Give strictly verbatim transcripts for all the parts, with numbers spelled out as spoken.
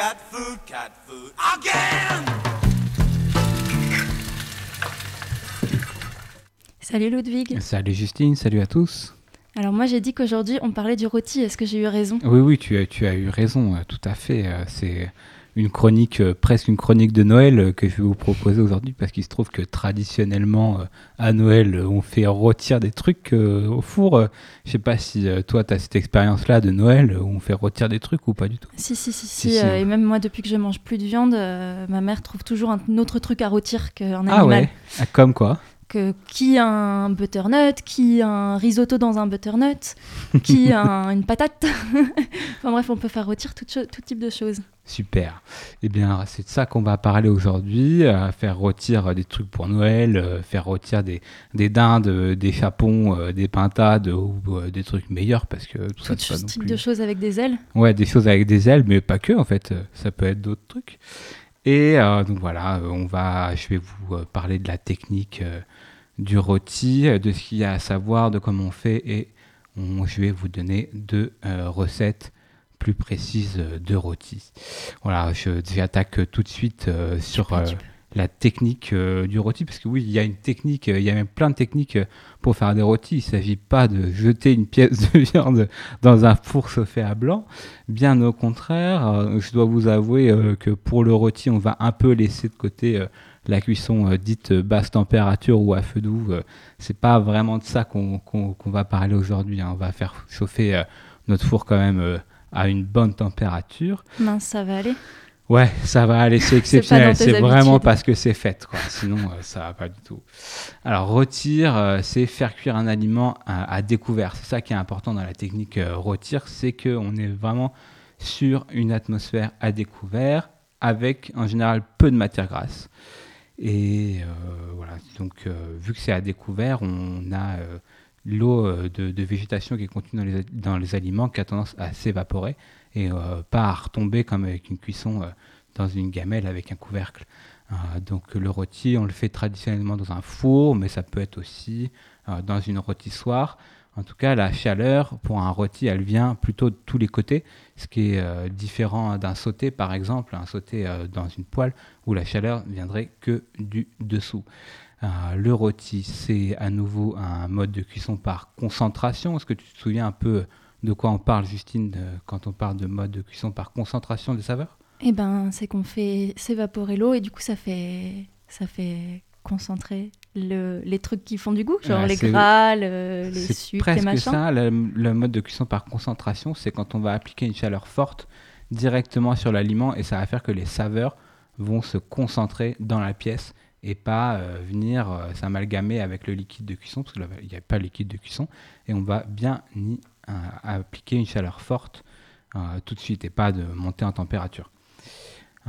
cat food, cat food again. Salut Ludwig. Salut Justine, salut à tous. Alors moi j'ai dit qu'aujourd'hui on parlait du rôti, est-ce que j'ai eu raison ? Oui, oui, tu as, tu as eu raison, tout à fait. C'est une chronique, presque une chronique de Noël que je vais vous proposer aujourd'hui parce qu'il se trouve que traditionnellement à Noël on fait rôtir des trucs au four. Je sais pas si toi tu as cette expérience-là de Noël où on fait rôtir des trucs ou pas du tout. Si, si, si, si, si euh, et même moi depuis que je mange plus de viande, euh, ma mère trouve toujours un autre truc à rôtir qu'un animal. Ah ouais, comme quoi ? Que, qui un butternut, qui un risotto dans un butternut, qui un, une patate. Enfin bref, on peut faire rôtir tout, cho- tout type de choses. Super. Eh bien, c'est de ça qu'on va parler aujourd'hui, euh, faire rôtir des trucs pour Noël, euh, faire rôtir des, des dindes, euh, des chapons, euh, des pintades ou euh, des trucs meilleurs parce que tout, tout ça, c'est pas non type plus... de choses avec des ailes. Ouais, des choses avec des ailes, mais pas que en fait, ça peut être d'autres trucs. Et euh, donc voilà, on va, je vais vous euh, parler de la technique euh, du rôti, de ce qu'il y a à savoir, de comment on fait, et on, je vais vous donner deux euh, recettes plus précises de rôti. Voilà, je, j'attaque tout de suite euh, sur euh, la technique euh, du rôti, parce que oui, il y a une technique, euh, il y a même plein de techniques pour faire des rôtis. Il ne s'agit pas de jeter une pièce de viande dans un four chauffé à blanc. Bien au contraire, euh, je dois vous avouer euh, que pour le rôti, on va un peu laisser de côté euh, la cuisson euh, dite basse température ou à feu doux. Euh, c'est pas vraiment de ça qu'on, qu'on, qu'on va parler aujourd'hui. Hein. On va faire chauffer euh, notre four quand même euh, à une bonne température. Mince, ça va aller ? Ouais, ça va aller, c'est exceptionnel, c'est, c'est vraiment parce que c'est fait, quoi. Sinon euh, ça va pas du tout. Alors rôtir, euh, c'est faire cuire un aliment à, à découvert. C'est ça qui est important dans la technique euh, rôtir, c'est qu'on est vraiment sur une atmosphère à découvert avec en général peu de matière grasse. Et euh, voilà, donc euh, vu que c'est à découvert, on a euh, l'eau euh, de, de végétation qui est contenue dans les, dans les aliments qui a tendance à s'évaporer et euh, pas à retomber comme avec une cuisson euh, dans une gamelle avec un couvercle. Euh, donc le rôti, on le fait traditionnellement dans un four, mais ça peut être aussi euh, dans une rôtissoire. En tout cas, la chaleur pour un rôti, elle vient plutôt de tous les côtés, ce qui est euh, différent d'un sauté, par exemple, un sauté euh, dans une poêle où la chaleur ne viendrait que du dessous. Euh, le rôti, c'est à nouveau un mode de cuisson par concentration. Est-ce que tu te souviens un peu de quoi on parle, Justine, de, quand on parle de mode de cuisson par concentration des saveurs ? Eh ben, c'est qu'on fait s'évaporer l'eau et du coup, ça fait, ça fait concentrer le, les trucs qui font du goût, genre ah, les gras, le, les c'est sucres, les machins. C'est presque ça, le, le mode de cuisson par concentration, c'est quand on va appliquer une chaleur forte directement sur l'aliment et ça va faire que les saveurs vont se concentrer dans la pièce et pas euh, venir euh, s'amalgamer avec le liquide de cuisson, parce qu'il n'y a pas de liquide de cuisson, et on va bien y euh, appliquer une chaleur forte euh, tout de suite et pas de monter en température. Euh,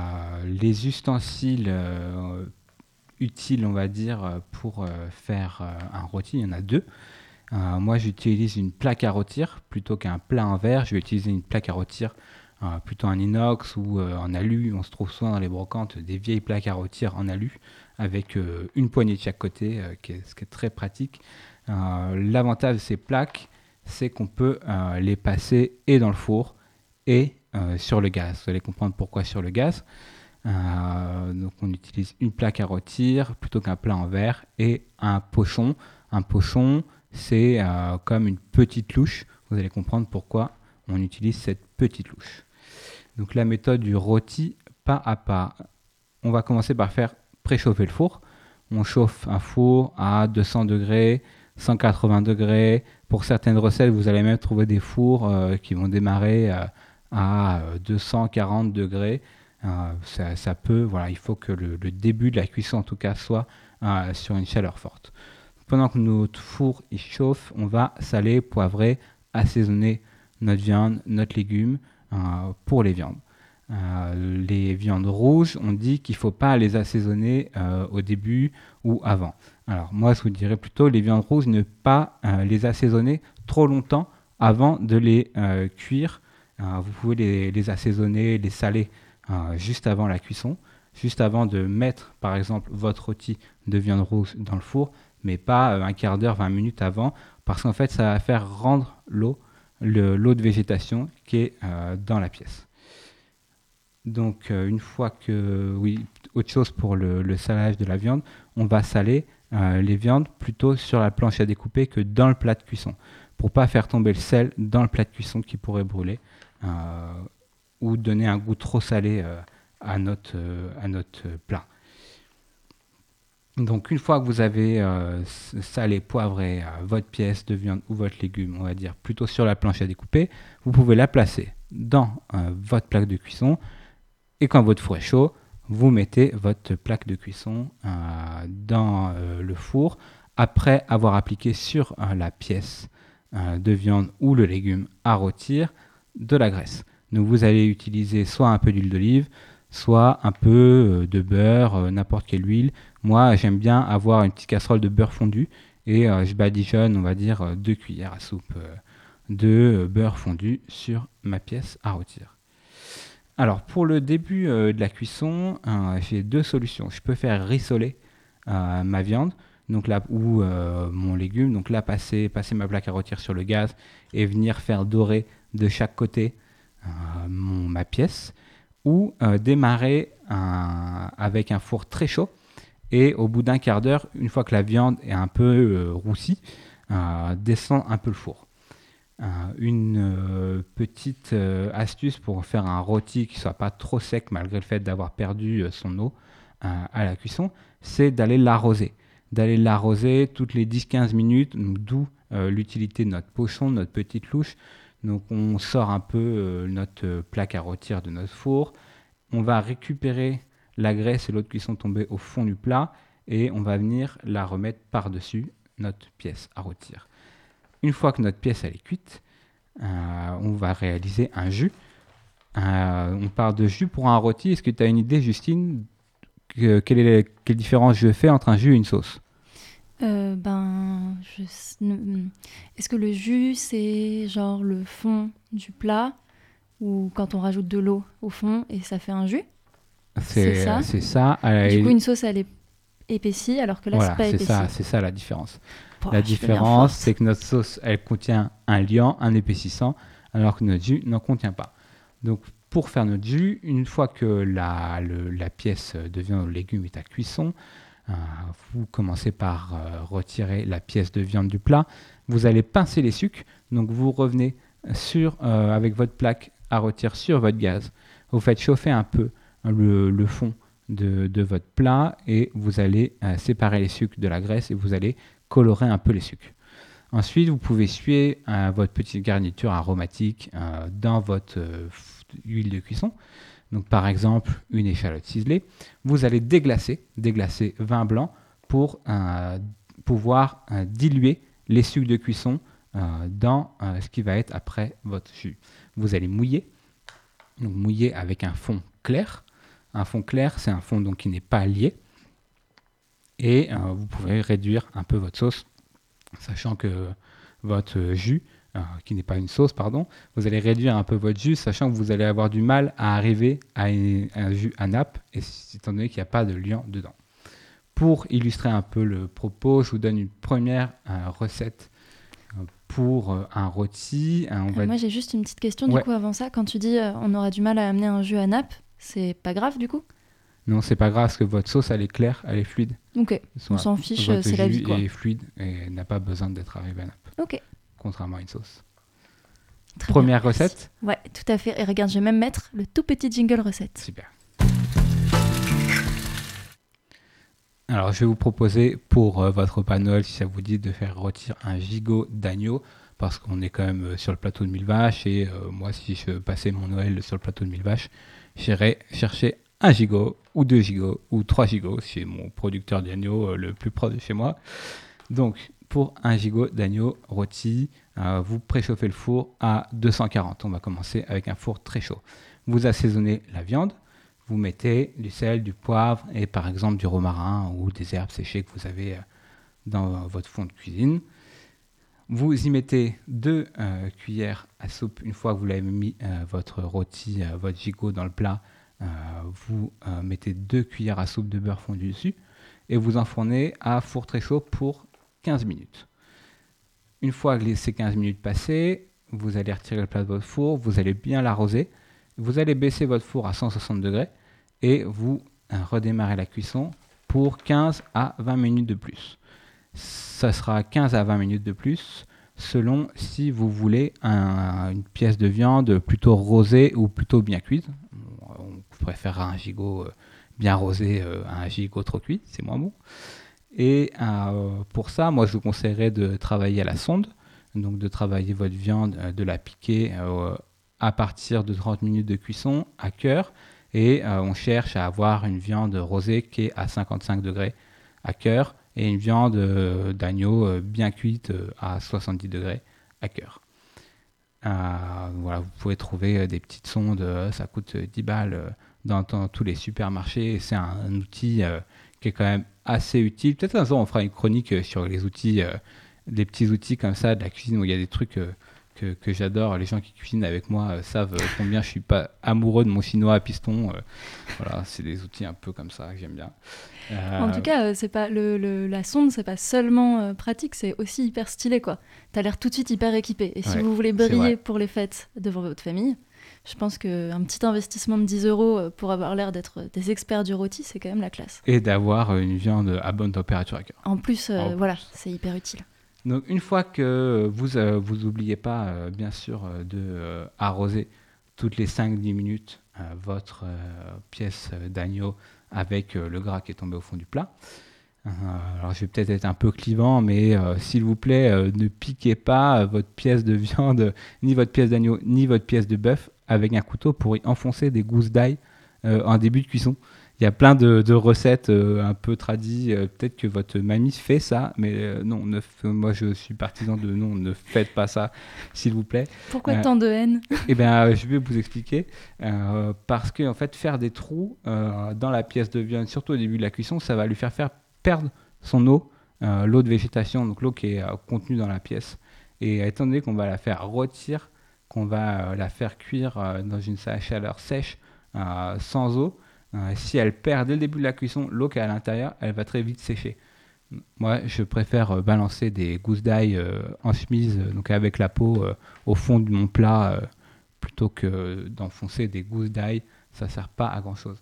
les ustensiles euh, utiles, on va dire, pour euh, faire euh, un rôti, il y en a deux. Euh, moi, j'utilise une plaque à rôtir plutôt qu'un plat en verre. Je vais utiliser une plaque à rôtir euh, plutôt en inox ou euh, en alu. On se trouve souvent dans les brocantes des vieilles plaques à rôtir en alu avec euh, une poignée de chaque côté, euh, qui est, ce qui est très pratique. Euh, l'avantage de ces plaques, c'est qu'on peut euh, les passer et dans le four et euh, sur le gaz. Vous allez comprendre pourquoi sur le gaz. Euh, donc on utilise une plaque à rôtir plutôt qu'un plat en verre et un pochon. Un pochon, c'est euh, comme une petite louche. Vous allez comprendre pourquoi on utilise cette petite louche. Donc la méthode du rôti pas à pas. On va commencer par faire préchauffer le four. On chauffe un four à deux cents degrés, cent quatre-vingts degrés. Pour certaines recettes, vous allez même trouver des fours euh, qui vont démarrer euh, à deux cent quarante degrés. Euh, ça, ça peut, voilà, il faut que le, le début de la cuisson en tout cas soit euh, sur une chaleur forte. Pendant que notre four il chauffe, on va saler, poivrer, assaisonner notre viande, notre légume euh, pour les viandes. Euh, les viandes rouges, on dit qu'il ne faut pas les assaisonner euh, au début ou avant. Alors moi, je vous dirais plutôt les viandes rouges, ne pas euh, les assaisonner trop longtemps avant de les euh, cuire. Euh, vous pouvez les, les assaisonner, les saler euh, juste avant la cuisson, juste avant de mettre par exemple votre rôti de viande rouge dans le four, mais pas euh, un quart d'heure, vingt minutes avant, parce qu'en fait ça va faire rendre l'eau, le, l'eau de végétation qui est euh, dans la pièce. Donc, euh, une fois que... Oui, autre chose pour le, le salage de la viande, on va saler euh, les viandes plutôt sur la planche à découper que dans le plat de cuisson, pour pas faire tomber le sel dans le plat de cuisson qui pourrait brûler euh, ou donner un goût trop salé euh, à notre, euh, à notre plat. Donc, une fois que vous avez euh, salé, poivré euh, votre pièce de viande ou votre légume, on va dire plutôt sur la planche à découper, vous pouvez la placer dans euh, votre plaque de cuisson. Et quand votre four est chaud, vous mettez votre plaque de cuisson euh, dans euh, le four après avoir appliqué sur euh, la pièce euh, de viande ou le légume à rôtir de la graisse. Donc, vous allez utiliser soit un peu d'huile d'olive, soit un peu euh, de beurre, euh, n'importe quelle huile. Moi, j'aime bien avoir une petite casserole de beurre fondu et euh, je badigeonne, on va dire, euh, deux cuillères à soupe euh, de euh, beurre fondu sur ma pièce à rôtir. Alors, pour le début euh, de la cuisson, euh, j'ai deux solutions. Je peux faire rissoler euh, ma viande donc là, ou euh, mon légume. Donc là, passer, passer ma plaque à rôtir sur le gaz et venir faire dorer de chaque côté euh, mon, ma pièce. Ou euh, démarrer un, avec un four très chaud. Et au bout d'un quart d'heure, une fois que la viande est un peu euh, roussie, euh, descendre un peu le four. Euh, une euh, petite euh, astuce pour faire un rôti qui ne soit pas trop sec malgré le fait d'avoir perdu euh, son eau euh, à la cuisson, c'est d'aller l'arroser. D'aller l'arroser toutes les dix à quinze minutes, donc d'où euh, l'utilité de notre pochon, de notre petite louche. Donc on sort un peu euh, notre plaque à rôtir de notre four. On va récupérer la graisse et l'eau de cuisson tombée au fond du plat et on va venir la remettre par-dessus notre pièce à rôtir. Une fois que notre pièce elle est cuite, euh, on va réaliser un jus. Euh, on parle de jus pour un rôti. Est-ce que tu as une idée, Justine, que, quelle, est la, quelle différence je fais entre un jus et une sauce? Euh, ben, je... Est-ce que le jus, c'est genre le fond du plat ou quand on rajoute de l'eau au fond et ça fait un jus? C'est, c'est ça. C'est ça. Et du coup, une sauce, elle est épaissie alors que là, voilà, c'est pas c'est épaissi. ça, c'est ça la différence. Oh, la je différence, c'est que notre sauce, elle contient un liant, un épaississant, alors que notre jus n'en contient pas. Donc, pour faire notre jus, une fois que la, le, la pièce de viande ou de légume est à cuisson, euh, vous commencez par euh, retirer la pièce de viande du plat. Vous allez pincer les sucs. Donc, vous revenez sur, euh, avec votre plaque à rôtir sur votre gaz. Vous faites chauffer un peu le, le fond de, de votre plat et vous allez euh, séparer les sucs de la graisse et vous allez colorer un peu les sucres. Ensuite, vous pouvez suer euh, votre petite garniture aromatique euh, dans votre euh, huile de cuisson. Donc, par exemple, une échalote ciselée. Vous allez déglacer, déglacer vin blanc pour euh, pouvoir euh, diluer les sucres de cuisson euh, dans euh, ce qui va être après votre jus. Vous allez mouiller, donc mouiller avec un fond clair. Un fond clair, c'est un fond donc, qui n'est pas lié. Et euh, vous pouvez réduire un peu votre sauce, sachant que votre jus, euh, qui n'est pas une sauce, pardon, vous allez réduire un peu votre jus, sachant que vous allez avoir du mal à arriver à une, un jus à nappe, et étant donné qu'il n'y a pas de liant dedans. Pour illustrer un peu le propos, je vous donne une première euh, recette euh, pour euh, un rôti. Euh, on va... Moi, j'ai juste une petite question ouais. du coup avant ça. Quand tu dis euh, on aura du mal à amener un jus à nappe, c'est pas grave du coup? Non, c'est pas grave parce que votre sauce, elle est claire, elle est fluide. Ok, Soit on s'en fiche, votre c'est la vie quoi. jus est fluide et n'a pas besoin d'être arrivé à nappe. Ok. Contrairement à une sauce. Très Première bien, recette? Ouais, tout à fait. Et regarde, je vais même mettre le tout petit jingle recette. Super. Alors, je vais vous proposer pour euh, votre repas Noël, si ça vous dit, de faire rôtir un gigot d'agneau, parce qu'on est quand même euh, sur le plateau de mille vaches, et euh, moi, si je passais mon Noël sur le plateau de mille vaches, j'irais chercher un gigot, ou deux gigots, ou trois gigots, chez mon producteur d'agneau euh, le plus proche de chez moi. Donc, pour un gigot d'agneau rôti, euh, vous préchauffez le four à deux cent quarante. On va commencer avec un four très chaud. Vous assaisonnez la viande. Vous mettez du sel, du poivre et par exemple du romarin ou des herbes séchées que vous avez dans votre fond de cuisine. Vous y mettez deux euh, cuillères à soupe. Une fois que vous l'avez mis euh, votre rôti, euh, votre gigot dans le plat, euh, vous euh, mettez deux cuillères à soupe de beurre fondu dessus et vous enfournez à four très chaud pour quinze minutes. Une fois que ces quinze minutes passées, vous allez retirer le plat de votre four, vous allez bien l'arroser. Vous allez baisser votre four à cent soixante degrés et vous euh, redémarrez la cuisson pour quinze à vingt minutes de plus. Ça sera quinze à vingt minutes de plus selon si vous voulez un, une pièce de viande plutôt rosée ou plutôt bien cuite. On préférera un gigot euh, bien rosé euh, à un gigot trop cuit, c'est moins bon. Et euh, pour ça, moi je vous conseillerais de travailler à la sonde, donc de travailler votre viande, euh, de la piquer euh, à partir de trente minutes de cuisson à cœur. Et euh, on cherche à avoir une viande rosée qui est à cinquante-cinq degrés à cœur et une viande euh, d'agneau euh, bien cuite euh, à soixante-dix degrés à cœur. Euh, voilà, vous pouvez trouver euh, des petites sondes, euh, ça coûte dix balles euh, dans, dans tous les supermarchés. Et c'est un, un outil euh, qui est quand même assez utile. Peut-être un jour on fera une chronique euh, sur les outils, euh, des petits outils comme ça de la cuisine où il y a des trucs euh, que, que j'adore. Les gens qui cuisinent avec moi euh, savent euh, combien je suis pas amoureux de mon chinois à piston. Euh, voilà, c'est des outils un peu comme ça que j'aime bien. Euh, En tout cas, euh, c'est pas le, le- la sonde, c'est pas seulement euh, pratique, c'est aussi hyper stylé, quoi. T'as l'air tout de suite hyper équipé. Et si Ouais, vous voulez c'est vrai. briller pour les fêtes devant votre famille, je pense qu'un petit investissement de dix euros euh, pour avoir l'air d'être des experts du rôti, c'est quand même la classe. Et d'avoir euh, une viande à bonne température à cœur. En plus, euh, En voilà, plus. c'est hyper utile. Donc une fois que vous euh, vous oubliez pas euh, bien sûr euh, de euh, arroser toutes les cinq à dix minutes euh, votre euh, pièce euh, d'agneau avec euh, le gras qui est tombé au fond du plat. Euh, alors je vais peut-être être un peu clivant, mais euh, s'il vous plaît, euh, ne piquez pas euh, votre pièce de viande, ni votre pièce d'agneau, ni votre pièce de bœuf avec un couteau pour y enfoncer des gousses d'ail euh, en début de cuisson. Il y a plein de, de recettes euh, un peu tradies. euh, peut-être que votre mamie fait ça, mais euh, non, ne f- moi je suis partisan de non, ne faites pas ça, s'il vous plaît. Pourquoi Euh, tant de haine? Eh bien, je vais vous expliquer. Euh, parce que en fait, faire des trous euh, dans la pièce de viande, surtout au début de la cuisson, ça va lui faire faire perdre son eau, euh, l'eau de végétation, donc l'eau qui est euh, contenue dans la pièce. Et étant donné qu'on va la faire rôtir, qu'on va euh, la faire cuire euh, dans une sa- chaleur sèche, euh, sans eau, euh, si elle perd dès le début de la cuisson l'eau qui est à l'intérieur, elle va très vite sécher. Moi, je préfère euh, balancer des gousses d'ail euh, en chemise, euh, donc avec la peau euh, au fond de mon plat, euh, plutôt que d'enfoncer des gousses d'ail. Ça ne sert pas à grand chose.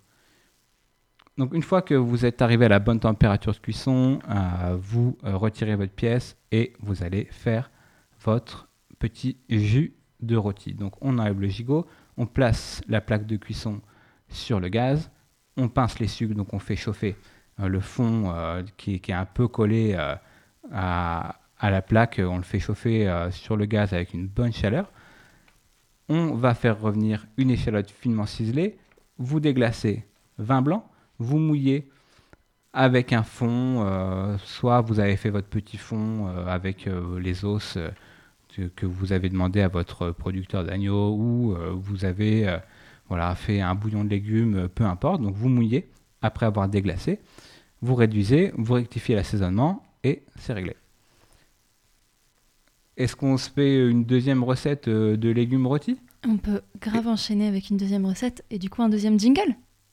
Donc une fois que vous êtes arrivé à la bonne température de cuisson, euh, vous euh, retirez votre pièce et vous allez faire votre petit jus de rôti. Donc on enlève le gigot, on place la plaque de cuisson sur le gaz, on pince les sucres, donc on fait chauffer euh, le fond euh, qui, qui est un peu collé euh, à, à la plaque, on le fait chauffer euh, sur le gaz avec une bonne chaleur. On va faire revenir une échalote finement ciselée, vous déglacez vin blanc, vous mouillez avec un fond, euh, soit vous avez fait votre petit fond euh, avec euh, les os euh, que, que vous avez demandé à votre producteur d'agneau, ou euh, vous avez euh, voilà, fait un bouillon de légumes, euh, peu importe. Donc vous mouillez après avoir déglacé, vous réduisez, vous rectifiez l'assaisonnement et c'est réglé. Est-ce qu'on se fait une deuxième recette euh, de légumes rôtis ? On peut grave enchaîner avec une deuxième recette et du coup un deuxième jingle.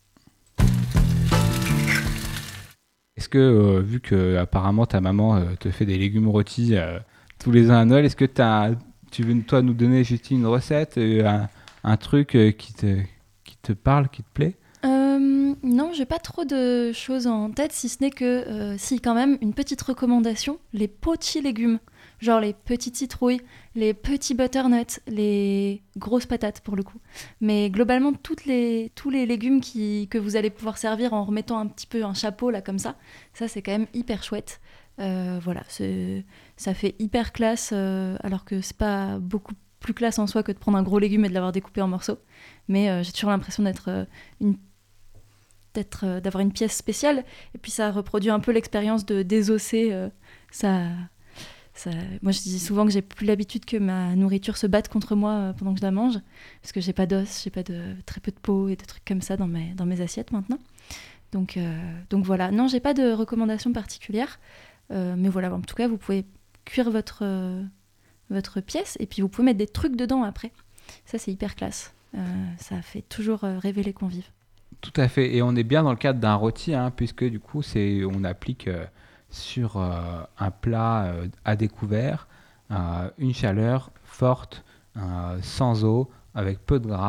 Est-ce que, euh, vu que apparemment ta maman euh, te fait des légumes rôtis euh, tous les ans à Noël, est-ce que t'as, tu veux toi nous donner juste une recette, euh, un, un truc euh, qui, te, qui te parle, qui te plaît ? Euh, non, j'ai pas trop de choses en tête, si ce n'est que, euh, si quand même, une petite recommandation, les petits légumes, genre les petites citrouilles, les petits butternuts, les grosses patates pour le coup. Mais globalement, toutes les, tous les légumes qui, que vous allez pouvoir servir en remettant un petit peu un chapeau là comme ça, ça c'est quand même hyper chouette. Euh, voilà, c'est, ça fait hyper classe, euh, alors que c'est pas beaucoup plus classe en soi que de prendre un gros légume et de l'avoir découpé en morceaux. Mais euh, j'ai toujours l'impression d'être euh, une d'être, euh, d'avoir une pièce spéciale, et puis ça reproduit un peu l'expérience de désosser. Euh, ça, ça, moi je dis souvent que j'ai plus l'habitude que ma nourriture se batte contre moi euh, pendant que je la mange, parce que j'ai pas d'os, j'ai pas de, très peu de peau et des trucs comme ça dans mes, dans mes assiettes maintenant. Donc, euh, donc voilà, non j'ai pas de recommandations particulières, euh, mais voilà, en tout cas vous pouvez cuire votre, euh, votre pièce, et puis vous pouvez mettre des trucs dedans après. Ça c'est hyper classe, euh, ça fait toujours euh, rêver les convives. Tout à fait, et on est bien dans le cadre d'un rôti, hein, puisque du coup, c'est, on applique euh, sur euh, un plat euh, à découvert euh, une chaleur forte, euh, sans eau, avec peu de gras,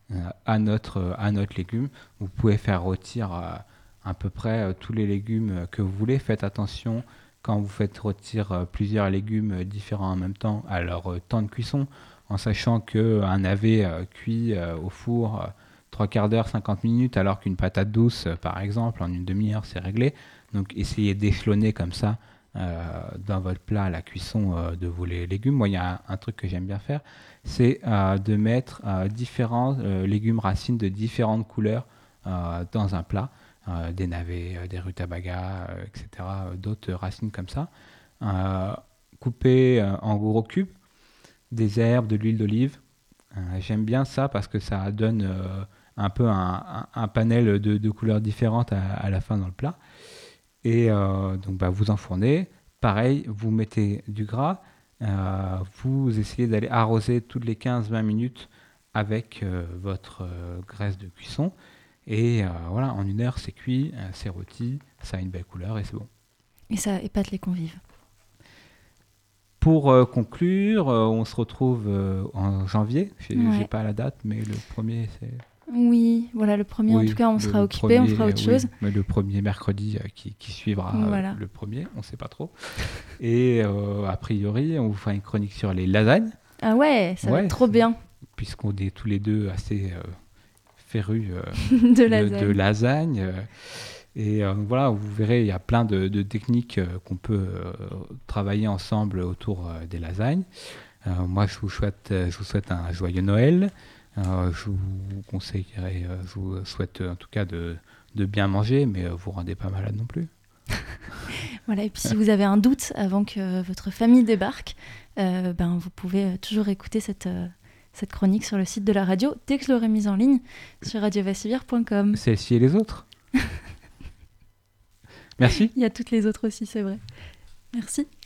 euh, à, notre, à notre légume. Vous pouvez faire rôtir euh, à peu près euh, tous les légumes que vous voulez. Faites attention quand vous faites rôtir euh, plusieurs légumes différents en même temps à leur euh, temps de cuisson, en sachant qu'un navet euh, cuit euh, au four euh, trois quarts d'heure, cinquante minutes, alors qu'une patate douce, euh, par exemple, en une demi-heure, c'est réglé. Donc essayez d'échelonner comme ça euh, dans votre plat la cuisson euh, de vos lé- légumes. Moi, il y a un, un truc que j'aime bien faire, c'est euh, de mettre euh, différents euh, légumes racines de différentes couleurs euh, dans un plat. Euh, des navets, euh, des rutabagas, euh, et cetera, euh, d'autres racines comme ça. Euh, coupées euh, en gros cubes, des herbes, de l'huile d'olive. Euh, j'aime bien ça parce que ça donne euh, un peu un, un- un panel de, de couleurs différentes à, à la fin dans le plat. Et euh, donc bah, vous enfournez. Pareil, vous mettez du gras. Euh, vous essayez d'aller arroser toutes les quinze vingt minutes avec euh, votre euh, graisse de cuisson. Et euh, voilà, en une heure, c'est cuit, euh, c'est rôti, ça a une belle couleur et c'est bon. Et ça épate les convives. Pour euh, conclure, euh, on se retrouve euh, en janvier. J'ai Ouais. j'ai pas la date, mais le premier, c'est... Oui, voilà, le premier, en Oui, tout cas, on le sera occupé, premier, on fera autre oui, chose. mais le premier mercredi euh, qui, qui suivra euh, Voilà. le premier, on sait pas trop. Et euh, a priori, on vous fera une chronique sur les lasagnes, Ah ouais, ça va Ouais, être trop c'est- bien puisqu'on est tous les deux assez euh, férus euh, de de, lasagne. de lasagne. euh, Et euh, voilà, vous verrez, il y a plein de, de techniques euh, qu'on peut euh, travailler ensemble autour euh, des lasagnes. Euh, moi, je vous souhaite, euh, je vous souhaite un joyeux Noël. Euh, je vous conseillerais, euh, je vous souhaite euh, en tout cas de, de bien manger, mais euh, vous rendez pas malade non plus. Voilà, et puis si vous avez un doute avant que votre famille débarque, euh, ben, vous pouvez euh, toujours écouter cette, euh, cette chronique sur le site de la radio dès que je l'aurai mise en ligne sur radio vassivir point com. Celle-ci et les autres. Merci. Il y a toutes les autres aussi, c'est vrai. Merci.